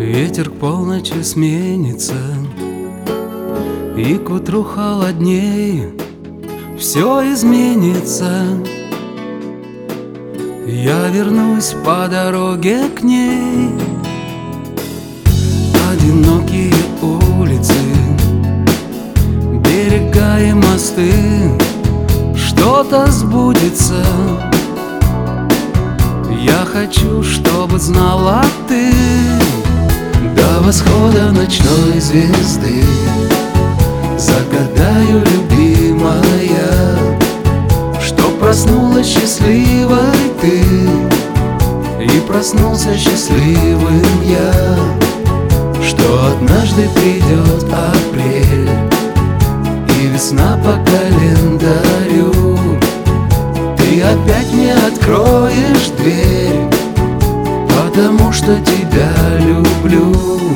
Ветер к полночи сменится, и к утру холоднее все изменится. Я вернусь по дороге к ней. Одинокие улицы, берега и мосты, что-то сбудется. Я хочу, чтобы знала ты, до восхода ночной звезды загадаю, любимая, что проснулась счастливой ты, и проснулся счастливым я, что однажды придет апрель и весна по календарю. Ты опять мне откроешь дверь, потому что тебя люблю.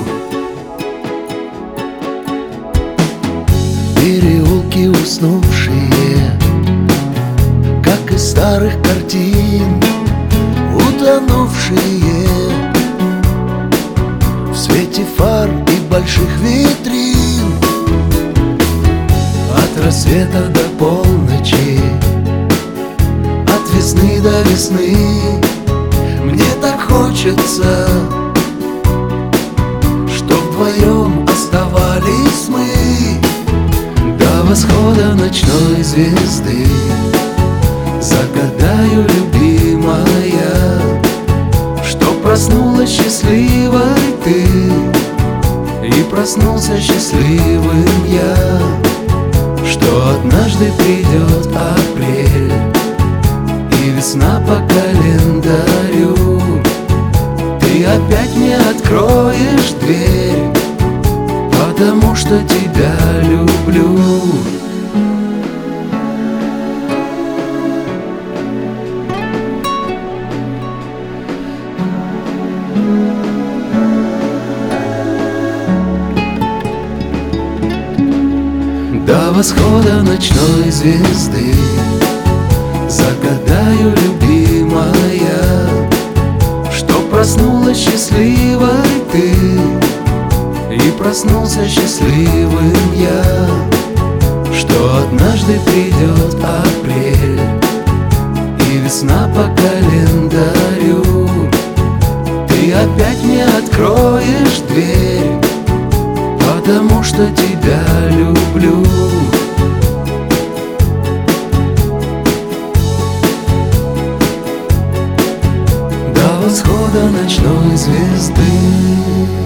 Переулки уснувшие, как из старых картин, утонувшие в свете фар и больших витрин. От рассвета до полночи, от весны до весны, мне так хочется, чтоб вдвоем оставались мы до восхода ночной звезды. Загадаю, любимая, что проснулась счастливой ты, и проснулся счастливым я, что однажды придет апрель и весна по календарю. Ты опять мне откроешь дверь, потому что тебя люблю. До восхода ночной звезды загадаю, любимая, что проснулась счастливой ты, и проснулся счастливым я, что однажды придет апрель и весна по календарю. Ты опять мне откроешь дверь, потому что тебя люблю. До восхода ночной звезды.